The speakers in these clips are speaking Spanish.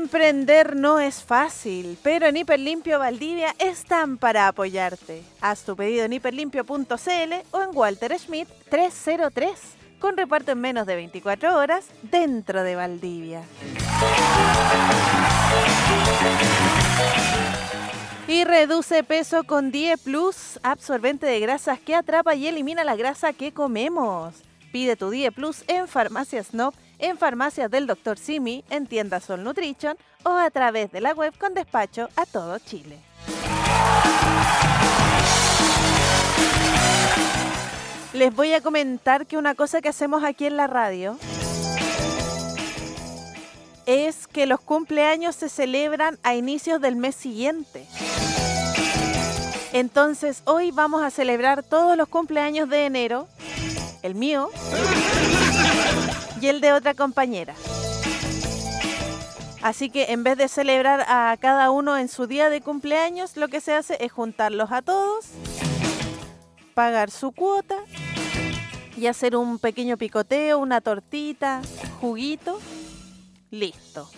Emprender no es fácil, pero en Hiperlimpio Valdivia están para apoyarte. Haz tu pedido en hiperlimpio.cl o en Walter Schmidt 303, con reparto en menos de 24 horas dentro de Valdivia. Y reduce peso con Die Plus, absorbente de grasas que atrapa y elimina la grasa que comemos. Pide tu Die Plus en Farmacias Snob, en farmacias del Dr. Simi, en tiendas Sol Nutrition o a través de la web con despacho a todo Chile. Les voy a comentar que una cosa que hacemos aquí en la radio es que los cumpleaños se celebran a inicios del mes siguiente. Entonces hoy vamos a celebrar todos los cumpleaños de enero, el mío y el de otra compañera. Así que en vez de celebrar a cada uno en su día de cumpleaños, lo que se hace es juntarlos a todos, pagar su cuota y hacer un pequeño picoteo, una tortita, juguito, listo.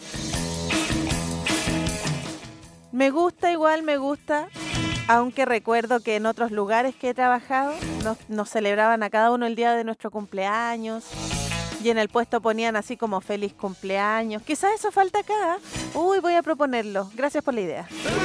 Me gusta, aunque recuerdo que en otros lugares que he trabajado nos celebraban a cada uno el día de nuestro cumpleaños. Y en el puesto ponían así como feliz cumpleaños. Quizás eso falta acá. Uy, voy a proponerlo. Gracias por la idea.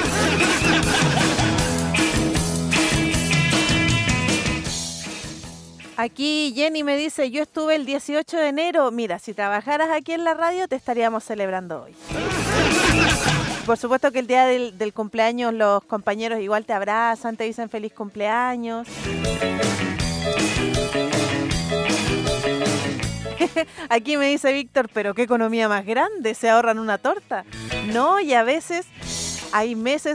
Aquí Jenny me dice, yo estuve el 18 de enero. Mira, si trabajaras aquí en la radio te estaríamos celebrando hoy. Por supuesto que el día del cumpleaños los compañeros igual te abrazan, te dicen feliz cumpleaños. Aquí me dice Víctor, pero qué economía más grande, se ahorran una torta. No, y a veces hay meses